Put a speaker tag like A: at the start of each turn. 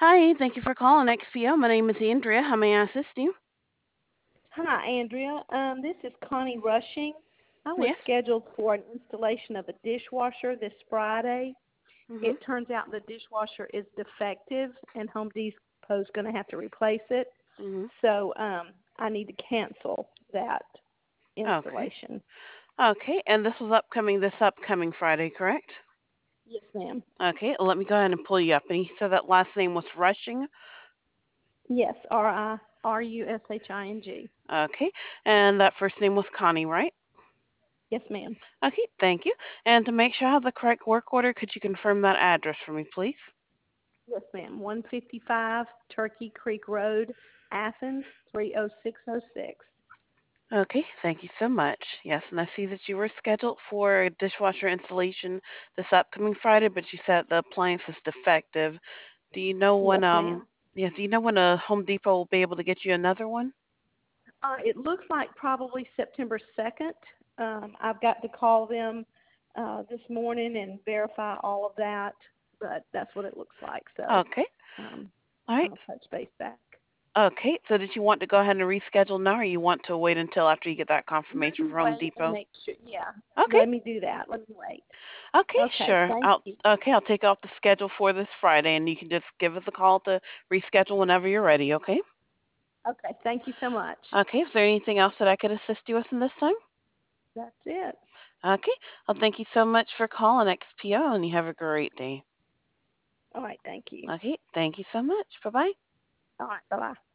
A: Hi, thank you for calling XPO. My name is Andrea. How may I assist you?
B: Hi, Andrea. This is Connie Rushing. I was
A: Yes.
B: scheduled for an installation of a dishwasher this Friday.
A: Mhm.
B: It turns out the dishwasher is defective, and Home Depot is going to have to replace it.
A: Mhm.
B: So I need to cancel that
A: Okay.
B: installation.
A: Okay, and this upcoming Friday, correct?
B: Yes, ma'am.
A: Okay, let me go ahead and pull you up. And you said that last name was Rushing.
B: Yes, Rushing.
A: Okay, and that first name was Connie, right?
B: Yes, ma'am.
A: Okay, thank you. And to make sure I have the correct work order, could you confirm that address for me, please?
B: Yes, ma'am. 155 Turkey Creek Road, Athens, 30606.
A: Okay, thank you so much. Yes, and I see that you were scheduled for a dishwasher installation this upcoming Friday, but you said the appliance is defective. Do you know when
B: Yes, ma'am.
A: do you know when a Home Depot will be able to get you another one?
B: It looks like probably September 2nd. I've got to call them this morning and verify all of that, but that's what it looks like. So
A: Okay.
B: um,
A: All right.
B: I'll touch base back.
A: Okay. So did you want to go ahead and reschedule now, or you want to wait until after you get that
B: Let
A: confirmation
B: me
A: from Home
B: wait and
A: Depot?
B: make sure. Yeah,
A: Okay.
B: let me do that. Let me wait.
A: Okay,
B: Okay,
A: sure.
B: thank
A: I'll
B: you.
A: okay, I'll take off the schedule for this Friday, and you can just give us a call to reschedule whenever you're ready, okay?
B: Okay, thank you so much.
A: Okay, is there anything else that I could assist you with in this time?
B: That's it.
A: Okay. Well, thank you so much for calling XPO, and you have a great day.
B: All right, thank you.
A: Okay, thank you so much. Bye-bye.
B: All right, bye-bye.